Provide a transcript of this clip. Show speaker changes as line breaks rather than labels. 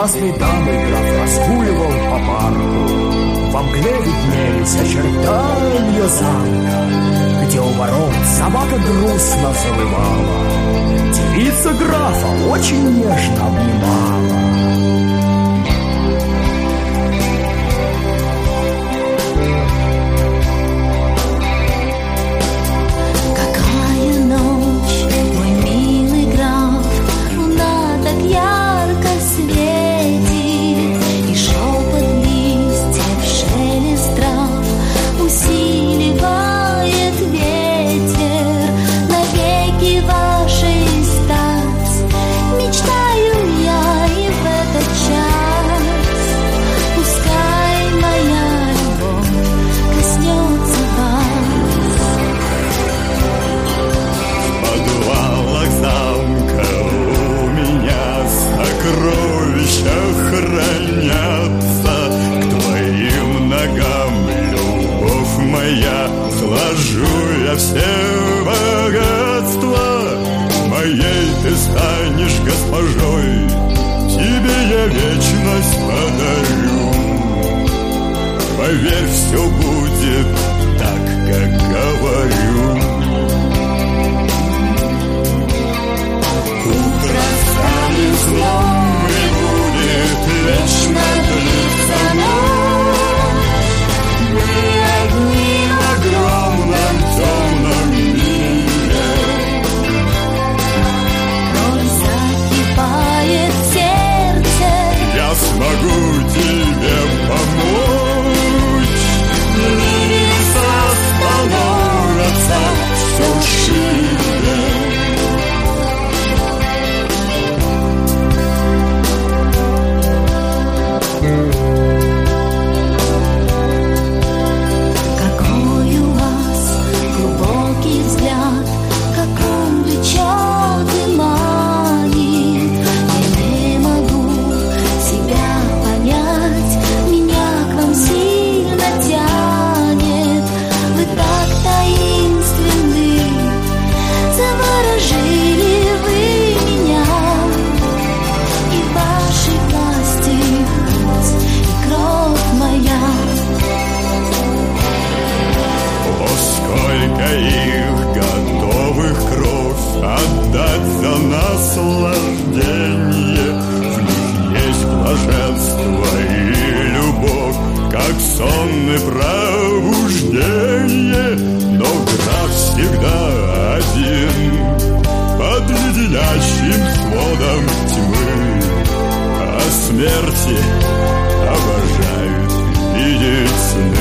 разной дамой граф разгуливал по парку. Во мгле виднелись очертания замка, где у ворот собака грустно завывала. Девица графа очень нежно обнимала.
Все богатства моей ты станешь госпожой, тебе я вечность подарю. Поверь, все будет так, как говорю. Утро станет сном и будет вечно длиться ночь. Мы одни в огромном темном мире.
Кровь закипает в сердце.
Я смогу тебе помочь. Небеса становятся все шире. Отдать за наслаждение. В них есть блаженство и любовь, как сон и пробуждение. Но граф всегда один под леденящим сводом тьмы. О смерти обожают видеть сны.